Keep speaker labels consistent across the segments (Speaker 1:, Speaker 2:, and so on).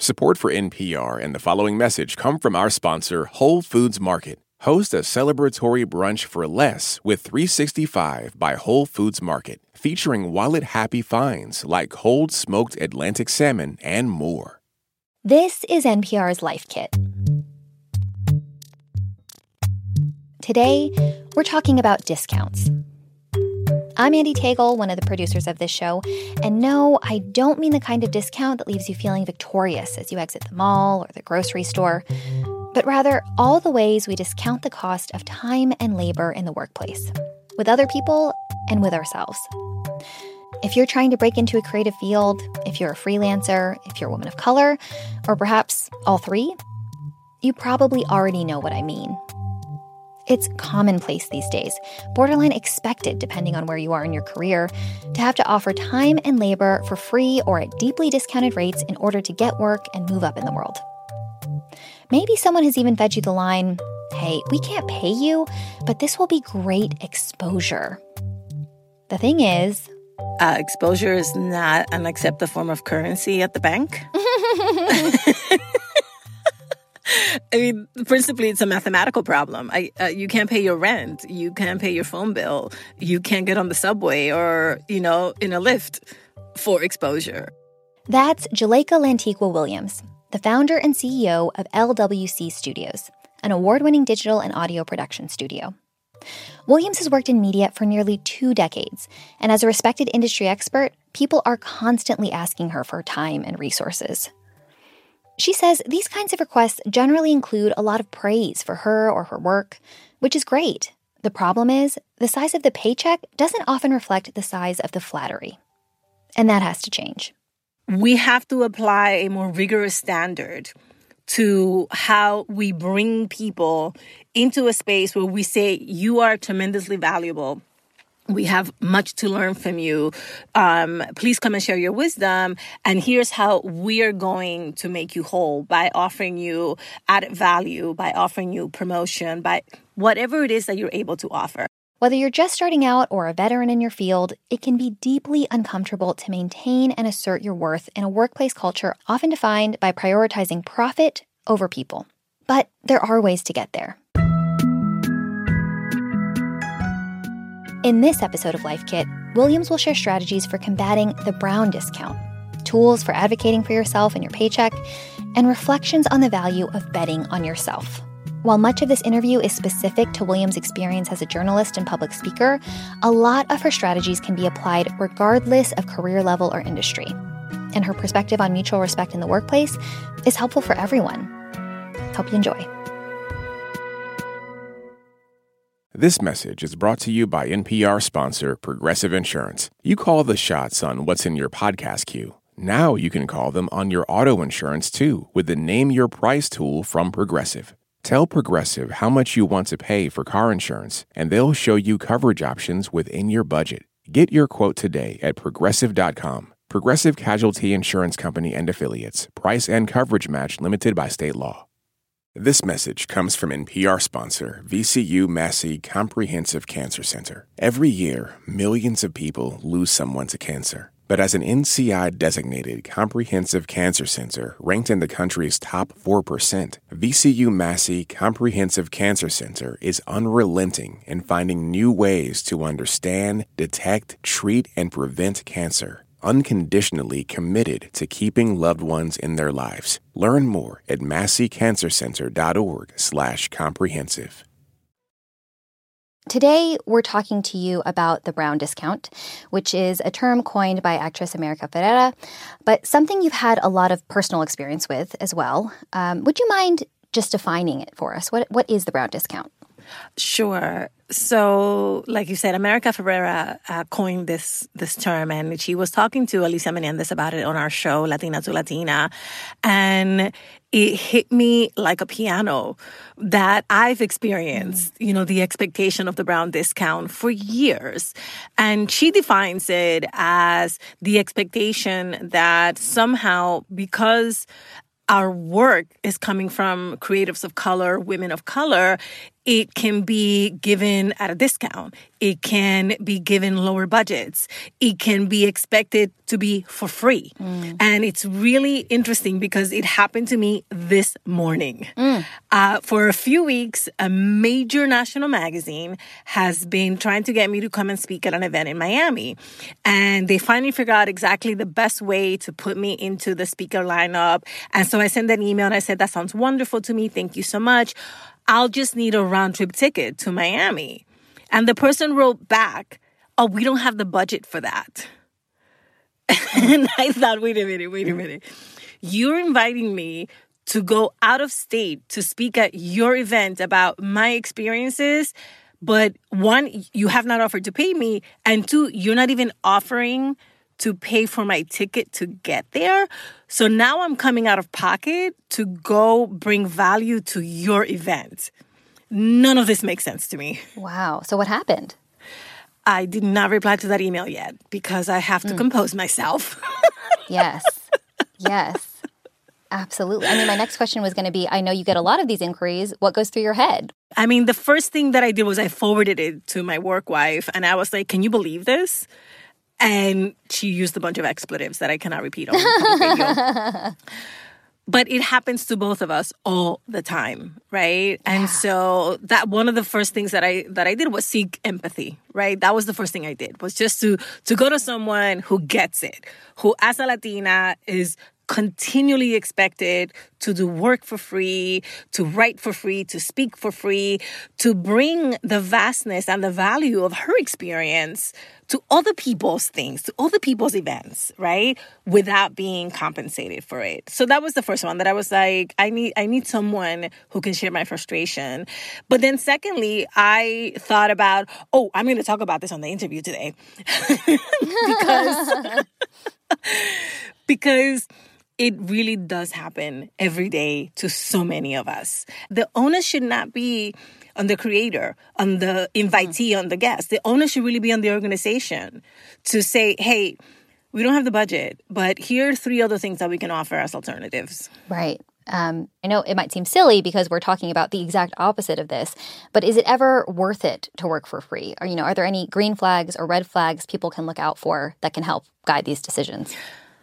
Speaker 1: Support for NPR and the following message come from our sponsor, Whole Foods Market. Host a celebratory brunch for less with 365 by Whole Foods Market, featuring wallet-happy finds like cold smoked Atlantic salmon and more.
Speaker 2: This is NPR's Life Kit. Today, we're talking about discounts. I'm Andy Tagle, one of the producers of this show, and no, I don't mean the kind of discount that leaves you feeling victorious as you exit the mall or the grocery store, but rather all the ways we discount the cost of time and labor in the workplace, with other people and with ourselves. If you're trying to break into a creative field, if you're a freelancer, if you're a woman of color, or perhaps all three, you probably already know what I mean. It's commonplace these days, borderline expected depending on where you are in your career, to have to offer time and labor for free or at deeply discounted rates in order to get work and move up in the world. Maybe someone has even fed you the line, "Hey, we can't pay you, but this will be great exposure." The thing is,
Speaker 3: exposure is not an accepted form of currency at the bank. I mean, principally, it's a mathematical problem. You can't pay your rent. You can't pay your phone bill. You can't get on the subway or, in a lift for exposure.
Speaker 2: That's Juleyka Lantigua Williams, the founder and CEO of LWC Studios, an award-winning digital and audio production studio. Williams has worked in media for nearly 2 decades, and as a respected industry expert, people are constantly asking her for time and resources. She says these kinds of requests generally include a lot of praise for her or her work, which is great. The problem is, the size of the paycheck doesn't often reflect the size of the flattery. And that has to change.
Speaker 3: We have to apply a more rigorous standard to how we bring people into a space where we say, you are tremendously valuable. We have much to learn from you. Please come and share your wisdom. And here's how we are going to make you whole by offering you added value, by offering you promotion, by whatever it is that you're able to offer.
Speaker 2: Whether you're just starting out or a veteran in your field, it can be deeply uncomfortable to maintain and assert your worth in a workplace culture often defined by prioritizing profit over people. But there are ways to get there. In this episode of Life Kit, Williams will share strategies for combating the brown discount, tools for advocating for yourself and your paycheck, and reflections on the value of betting on yourself. While much of this interview is specific to Williams' experience as a journalist and public speaker, a lot of her strategies can be applied regardless of career level or industry. And her perspective on mutual respect in the workplace is helpful for everyone. Hope you enjoy.
Speaker 1: This message is brought to you by NPR sponsor Progressive Insurance. You call the shots on what's in your podcast queue. Now you can call them on your auto insurance too with the Name Your Price tool from Progressive. Tell Progressive how much you want to pay for car insurance, and they'll show you coverage options within your budget. Get your quote today at Progressive.com. Progressive Casualty Insurance Company and Affiliates. Price and coverage match limited by state law. This message comes from NPR sponsor VCU Massey Comprehensive Cancer Center. Every year, millions of people lose someone to cancer. But as an NCI-designated comprehensive cancer center ranked in the country's top 4%, VCU Massey Comprehensive Cancer Center is unrelenting in finding new ways to understand, detect, treat, and prevent cancer. Unconditionally committed to keeping loved ones in their lives. Learn more at masseycancercenter.org/comprehensive.
Speaker 2: Today, we're talking to you about the brown discount, which is a term coined by actress America Ferrera, but something you've had a lot of personal experience with as well. Would you mind just defining it for us? What is the brown discount?
Speaker 3: Sure. So, like you said, America Ferrera coined this term, and she was talking to Alicia Menendez about it on our show, Latina to Latina, and it hit me like a piano that I've experienced, the expectation of the brown discount for years. And she defines it as the expectation that somehow, because our work is coming from creatives of color, women of color, It can be given at a discount. It can be given lower budgets. It can be expected to be for free. And it's really interesting because it happened to me this morning. For a few weeks, a major national magazine has been trying to get me to come and speak at an event in Miami. And they finally figured out exactly the best way to put me into the speaker lineup. And so I sent an email and I said, that sounds wonderful to me. Thank you so much. I'll just need a round-trip ticket to Miami. And the person wrote back, oh, we don't have the budget for that. And I thought, wait a minute. You're inviting me to go out of state to speak at your event about my experiences, but one, you have not offered to pay me, and two, you're not even offering to pay for my ticket to get there. So now I'm coming out of pocket to go bring value to your event. None of this makes sense to me.
Speaker 2: Wow. So what happened?
Speaker 3: I did not reply to that email yet because I have to compose myself.
Speaker 2: Yes. Absolutely. I mean, my next question was going to be, I know you get a lot of these inquiries. What goes through your head?
Speaker 3: I mean, the first thing that I did was I forwarded it to my work wife, and I was like, can you believe this? And she used a bunch of expletives that I cannot repeat on radio. But it happens to both of us all the time, right? Yeah. And so that one of the first things that I did was seek empathy, right? That was the first thing I did, was just to go to someone who gets it, who as a Latina is continually expected to do work for free, to write for free, to speak for free, to bring the vastness and the value of her experience to other people's things, to other people's events, right? Without being compensated for it. So that was the first one that I was like, I need someone who can share my frustration. But then secondly, I thought about, I'm going to talk about this on the interview today. because it really does happen every day to so many of us. The onus should not be on the creator, on the invitee, on the guest. The onus should really be on the organization to say, hey, we don't have the budget, but here are 3 other things that we can offer as alternatives.
Speaker 2: Right. I know it might seem silly because we're talking about the exact opposite of this, but is it ever worth it to work for free? Or, are there any green flags or red flags people can look out for that can help guide these decisions?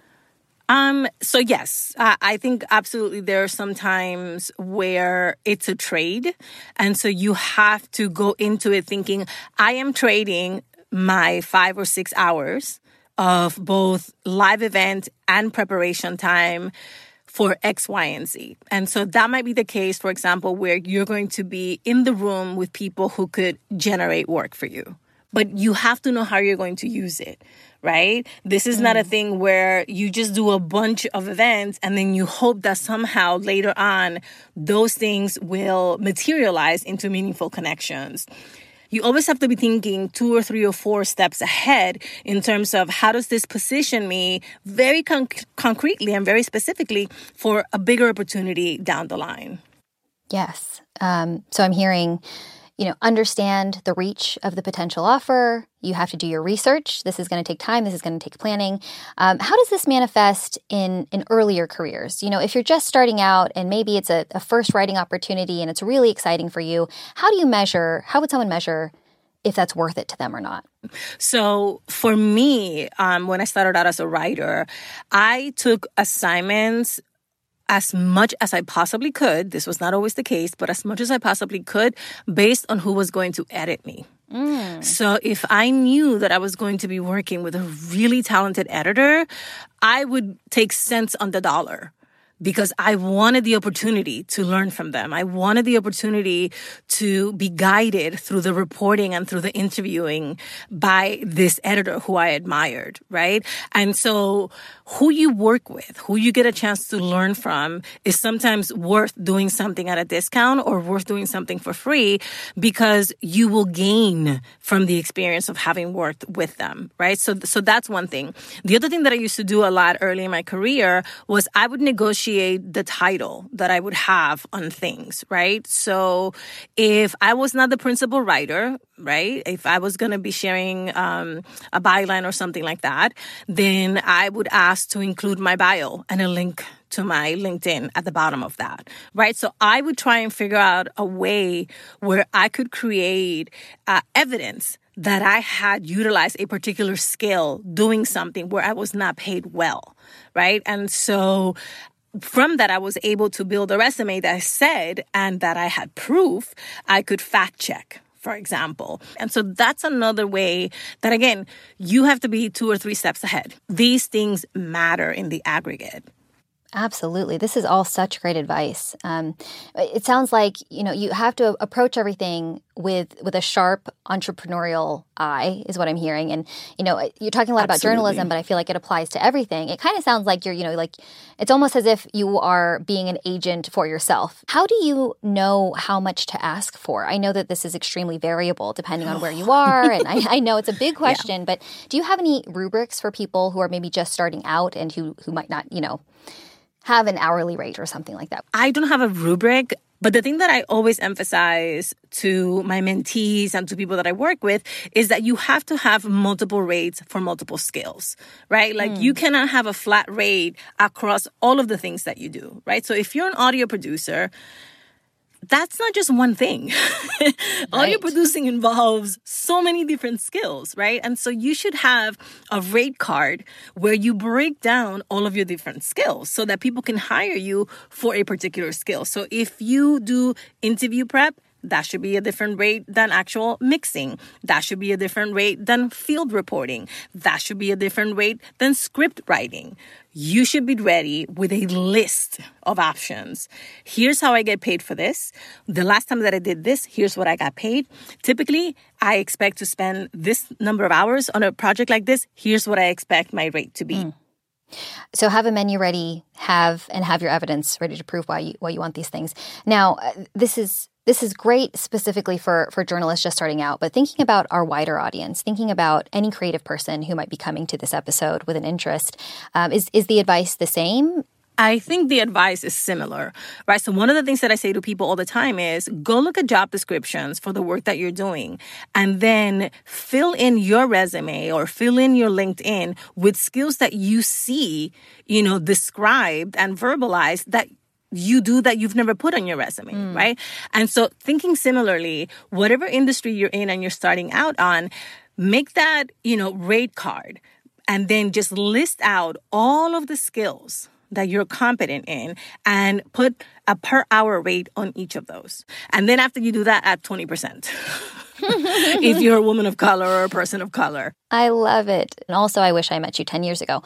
Speaker 3: So yes, I think absolutely there are some times where it's a trade. And so you have to go into it thinking, I am trading my 5 or 6 hours of both live event and preparation time for X, Y, and Z. And so that might be the case, for example, where you're going to be in the room with people who could generate work for you. But you have to know how you're going to use it, right? This is not a thing where you just do a bunch of events and then you hope that somehow later on those things will materialize into meaningful connections. You always have to be thinking 2 or 3 or 4 steps ahead in terms of how does this position me very concretely and very specifically for a bigger opportunity down the line.
Speaker 2: Yes. So I'm hearing, understand the reach of the potential offer. You have to do your research. This is going to take time. This is going to take planning. How does this manifest in earlier careers? If you're just starting out and maybe it's a first writing opportunity and it's really exciting for you, how would someone measure if that's worth it to them or not?
Speaker 3: So for me, when I started out as a writer, I took assignments as much as I possibly could. This was not always the case, but as much as I possibly could based on who was going to edit me. So if I knew that I was going to be working with a really talented editor, I would take cents on the dollar because I wanted the opportunity to learn from them. I wanted the opportunity to be guided through the reporting and through the interviewing by this editor who I admired, right? And so who you work with, who you get a chance to learn from is sometimes worth doing something at a discount or worth doing something for free because you will gain from the experience of having worked with them, right? So that's one thing. The other thing that I used to do a lot early in my career was I would negotiate the title that I would have on things, right? So if I was not the principal writer, right, if I was going to be sharing a byline or something like that, then I would ask to include my bio and a link to my LinkedIn at the bottom of that, right? So I would try and figure out a way where I could create evidence that I had utilized a particular skill doing something where I was not paid well, right? And so from that, I was able to build a resume that said, and that I had proof I could fact check, for example. And so that's another way that, again, you have to be 2 or 3 steps ahead. These things matter in the aggregate.
Speaker 2: Absolutely. This is all such great advice. It sounds like, you have to approach everything with a sharp entrepreneurial eye is what I'm hearing. And, you're talking a lot about journalism, but I feel like it applies to everything. It kind of sounds like you're, it's almost as if you are being an agent for yourself. How do you know how much to ask for? I know that this is extremely variable depending on where you are. And I know it's a big question, but do you have any rubrics for people who are maybe just starting out and who might not, have an hourly rate or something like that?
Speaker 3: I don't have a rubric, but the thing that I always emphasize to my mentees and to people that I work with is that you have to have multiple rates for multiple skills, right? Like you cannot have a flat rate across all of the things that you do, right? So if you're an audio producer, that's not just one thing. Audio producing involves so many different skills, right? And so you should have a rate card where you break down all of your different skills so that people can hire you for a particular skill. So if you do interview prep, that should be a different rate than actual mixing. That should be a different rate than field reporting. That should be a different rate than script writing. You should be ready with a list of options. Here's how I get paid for this. The last time that I did this, here's what I got paid. Typically, I expect to spend this number of hours on a project like this. Here's what I expect my rate to be.
Speaker 2: So have a menu ready, have your evidence ready to prove why you want these things. Now, this is great specifically for journalists just starting out, but thinking about our wider audience, thinking about any creative person who might be coming to this episode with an interest, is the advice the same?
Speaker 3: I think the advice is similar, right? So one of the things that I say to people all the time is go look at job descriptions for the work that you're doing and then fill in your resume or fill in your LinkedIn with skills that you see, described and verbalized that you do that you've never put on your resume, right? And so thinking similarly, whatever industry you're in and you're starting out on, make that, rate card and then just list out all of the skills that you're competent in and put a per hour rate on each of those. And then after you do that, add 20%. If you're a woman of color or a person of color.
Speaker 2: I love it. And also, I wish I met you 10 years ago.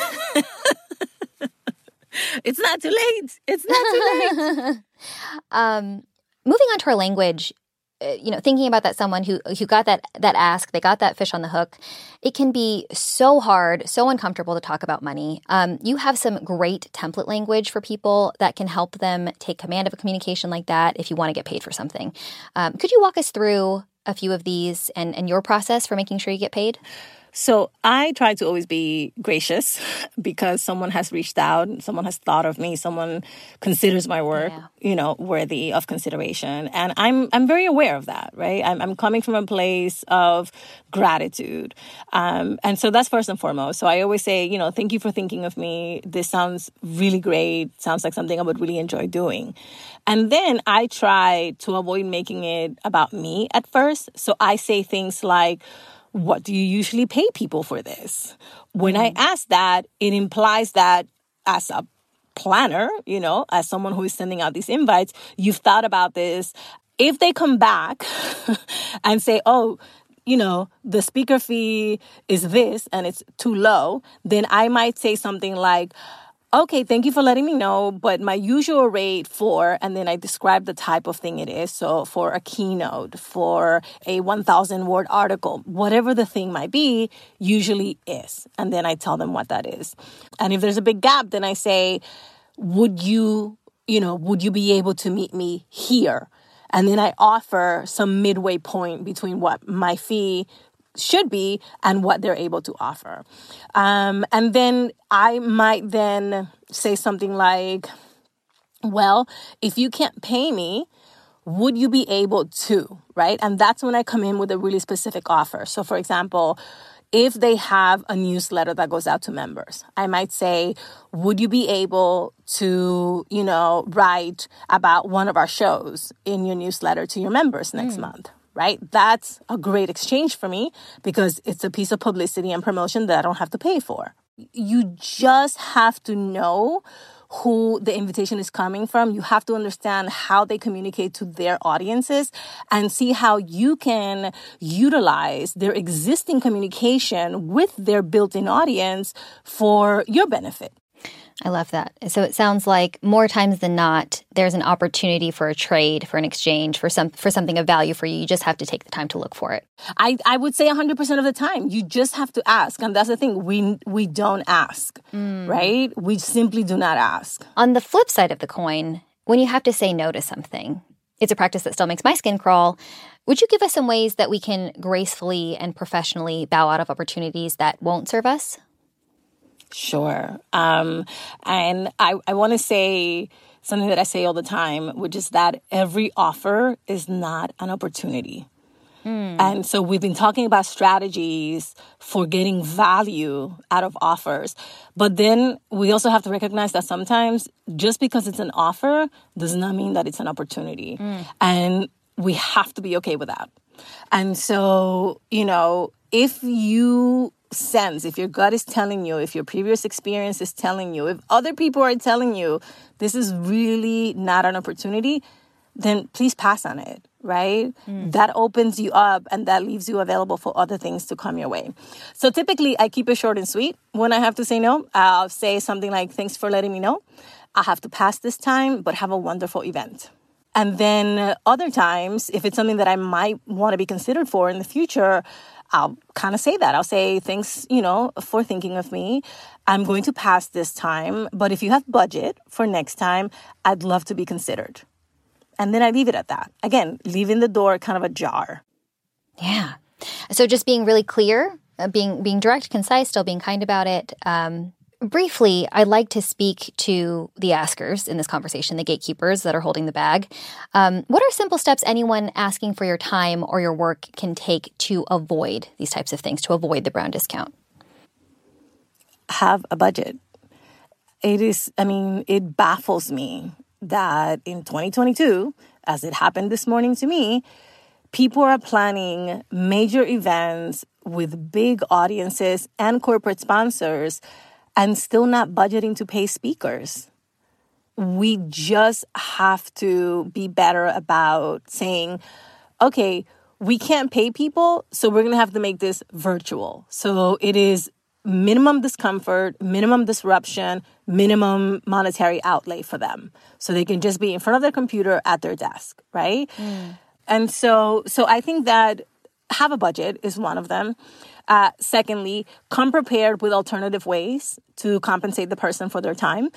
Speaker 3: It's not too late. It's not too late.
Speaker 2: Moving on to our language, thinking about that someone who got that ask, they got that fish on the hook, it can be so hard, so uncomfortable to talk about money. You have some great template language for people that can help them take command of a communication like that if you want to get paid for something. Could you walk us through a few of these and your process for making sure you get paid?
Speaker 3: So I try to always be gracious because someone has reached out, someone has thought of me, someone considers my work, worthy of consideration. And I'm very aware of that, right? I'm coming from a place of gratitude. And so that's first and foremost. So I always say, thank you for thinking of me. This sounds really great. Sounds like something I would really enjoy doing. And then I try to avoid making it about me at first. So I say things like, what do you usually pay people for this? When I ask that, it implies that as a planner, as someone who is sending out these invites, you've thought about this. If they come back and say, the speaker fee is this and it's too low, then I might say something like, okay, thank you for letting me know, but my usual rate for, and then I describe the type of thing it is. So for a keynote, for a 1,000-word article, whatever the thing might be, usually is. And then I tell them what that is. And if there's a big gap, then I say, would you be able to meet me here? And then I offer some midway point between what my fee should be and what they're able to offer. And then I might then say something like, well, if you can't pay me, would you be able to, right? And that's when I come in with a really specific offer. So for example, if they have a newsletter that goes out to members. I might say, would you be able to, write about one of our shows in your newsletter to your members next month? Right? That's a great exchange for me because it's a piece of publicity and promotion that I don't have to pay for. You just have to know who the invitation is coming from. You have to understand how they communicate to their audiences and see how you can utilize their existing communication with their built-in audience for your benefit.
Speaker 2: I love that. So it sounds like more times than not, there's an opportunity for a trade, for an exchange, for something of value for you. You just have to take the time to look for it.
Speaker 3: I would say 100% of the time. You just have to ask. And that's the thing. We don't ask, right? We simply do not ask.
Speaker 2: On the flip side of the coin, when you have to say no to something, it's a practice that still makes my skin crawl. Would you give us some ways that we can gracefully and professionally bow out of opportunities that won't serve us?
Speaker 3: Sure. And I want to say something that I say all the time, which is that every offer is not an opportunity. And so we've been talking about strategies for getting value out of offers. But then we also have to recognize that sometimes just because it's an offer does not mean that it's an opportunity. And we have to be okay with that. And so, if you sense, if your gut is telling you, if your previous experience is telling you, if other people are telling you this is really not an opportunity, then please pass on it, right? That opens you up and that leaves you available for other things to come your way. So typically I keep it short and sweet. When I have to say no, I'll say something like, thanks for letting me know. I have to pass this time, but have a wonderful event. And then other times, if it's something that I might want to be considered for in the future, I'll kind of say that. I'll say, thanks, for thinking of me. I'm going to pass this time, but if you have budget for next time, I'd love to be considered. And then I leave it at that. Again, leaving the door kind of ajar.
Speaker 2: Yeah. So just being really clear, being direct, concise, still being kind about it. Briefly, I'd like to speak to the askers in this conversation, the gatekeepers that are holding the bag. What are simple steps anyone asking for your time or your work can take to avoid these types of things, to avoid the brown discount?
Speaker 3: Have a budget. It baffles me that in 2022, as it happened this morning to me, people are planning major events with big audiences and corporate sponsors and still not budgeting to pay speakers. We just have to be better about saying, okay, we can't pay people, so we're going to have to make this virtual. So it is minimum discomfort, minimum disruption, minimum monetary outlay for them. So they can just be in front of their computer at their desk, right? And so I think that have a budget is one of them. Secondly, come prepared with alternative ways to compensate the person for their time.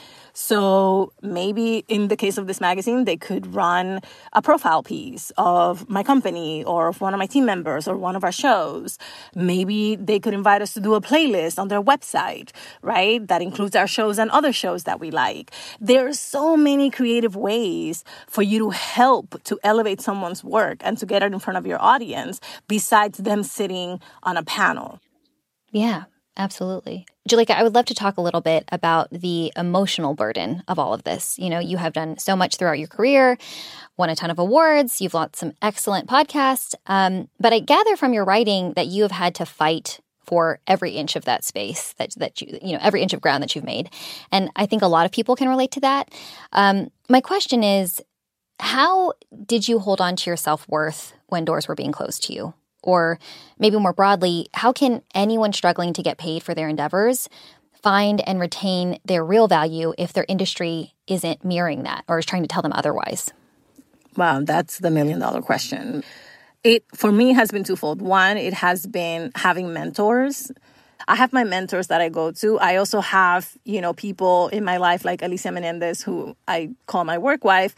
Speaker 3: So maybe in the case of this magazine, they could run a profile piece of my company or of one of my team members or one of our shows. Maybe they could invite us to do a playlist on their website, right? That includes our shows and other shows that we like. There are so many creative ways for you to help to elevate someone's work and to get it in front of your audience besides them sitting on a panel.
Speaker 2: Yeah, absolutely. Juleyka, I would love to talk a little bit about the emotional burden of all of this. You have done so much throughout your career, won a ton of awards, you've launched some excellent podcasts, but I gather from your writing that you have had to fight for every inch of that space, that you every inch of ground that you've made. And I think a lot of people can relate to that. My question is, how did you hold on to your self-worth when doors were being closed to you? Or maybe more broadly, how can anyone struggling to get paid for their endeavors find and retain their real value if their industry isn't mirroring that or is trying to tell them otherwise?
Speaker 3: Wow, that's the $1 million question. It, for me, has been twofold. One, it has been having mentors. I have my mentors that I go to. I also have, people in my life like Alicia Menendez, who I call my work wife.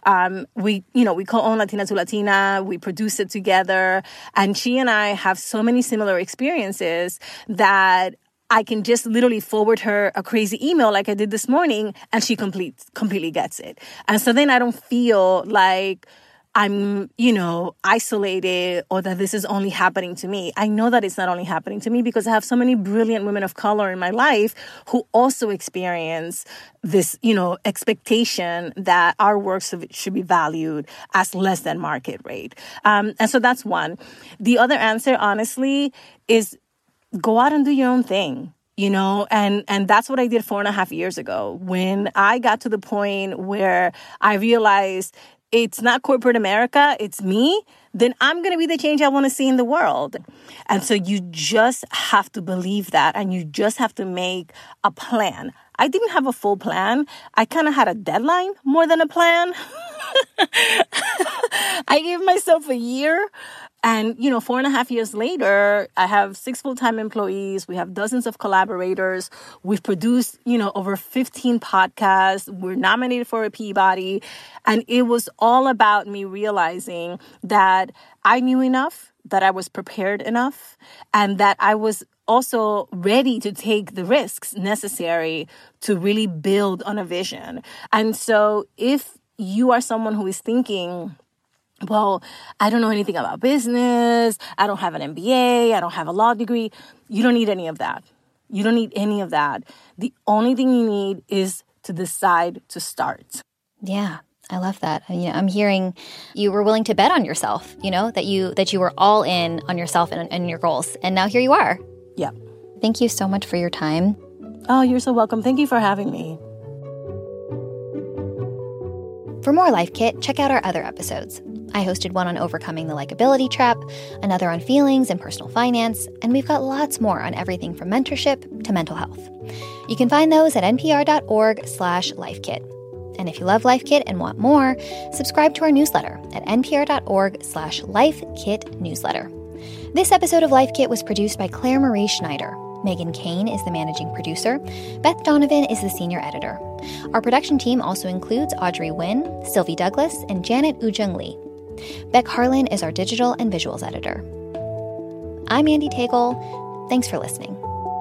Speaker 3: We co-own Latina to Latina. We produce it together. And she and I have so many similar experiences that I can just literally forward her a crazy email like I did this morning, and she completely gets it. And so then I don't feel like I'm, isolated or that this is only happening to me. I know that it's not only happening to me because I have so many brilliant women of color in my life who also experience this, expectation that our works should be valued as less than market rate. And so that's one. The other answer, honestly, is go out and do your own thing. And that's what I did 4.5 years ago when I got to the point where I realized it's not corporate America, it's me, then I'm going to be the change I want to see in the world. And so you just have to believe that, and you just have to make a plan. I didn't have a full plan. I kind of had a deadline more than a plan. I gave myself a year. And, 4.5 years later, I have 6 full-time employees. We have dozens of collaborators. We've produced, over 15 podcasts. We're nominated for a Peabody. And it was all about me realizing that I knew enough, that I was prepared enough, and that I was also ready to take the risks necessary to really build on a vision. And so if you are someone who is thinking, well, I don't know anything about business, I don't have an MBA, I don't have a law degree. You don't need any of that. You don't need any of that. The only thing you need is to decide to start.
Speaker 2: Yeah, I love that. I'm hearing you were willing to bet on yourself, that you were all in on yourself and your goals. And now here you are.
Speaker 3: Yeah.
Speaker 2: Thank you so much for your time.
Speaker 3: Oh, you're so welcome. Thank you for having me.
Speaker 2: For more Life Kit, check out our other episodes. I hosted one on overcoming the likability trap, another on feelings and personal finance, and we've got lots more on everything from mentorship to mental health. You can find those at npr.org/lifekit. And if you love Life Kit and want more, subscribe to our newsletter at npr.org/lifekitnewsletter. This episode of Life Kit was produced by Claire Marie Schneider. Megan Kane is the managing producer. Beth Donovan is the senior editor. Our production team also includes Audrey Nguyen, Sylvie Douglas, and Janet Ujung Lee. Beck Harlan is our digital and visuals editor. I'm Andy Tagle. Thanks for listening.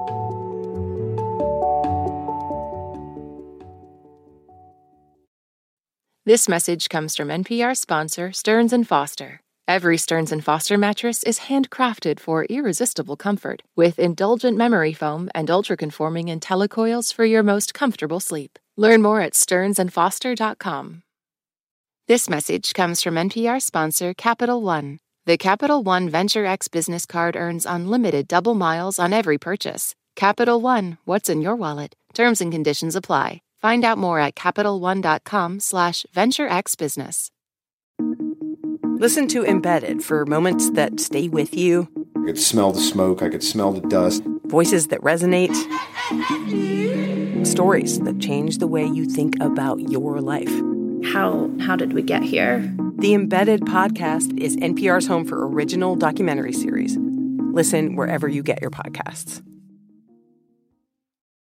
Speaker 4: This message comes from NPR sponsor Stearns & Foster. Every Stearns & Foster mattress is handcrafted for irresistible comfort with indulgent memory foam and ultra-conforming IntelliCoils for your most comfortable sleep. Learn more at stearnsandfoster.com. This message comes from NPR sponsor Capital One. The Capital One Venture X business card earns unlimited double miles on every purchase. Capital One, what's in your wallet? Terms and conditions apply. Find out more at CapitalOne.com/VentureXBusiness.
Speaker 5: Listen to Embedded for moments that stay with you.
Speaker 6: I could smell the smoke. I could smell the dust.
Speaker 5: Voices that resonate. Stories that change the way you think about your life.
Speaker 7: How did we get here?
Speaker 5: The Embedded podcast is NPR's home for original documentary series. Listen wherever you get your podcasts.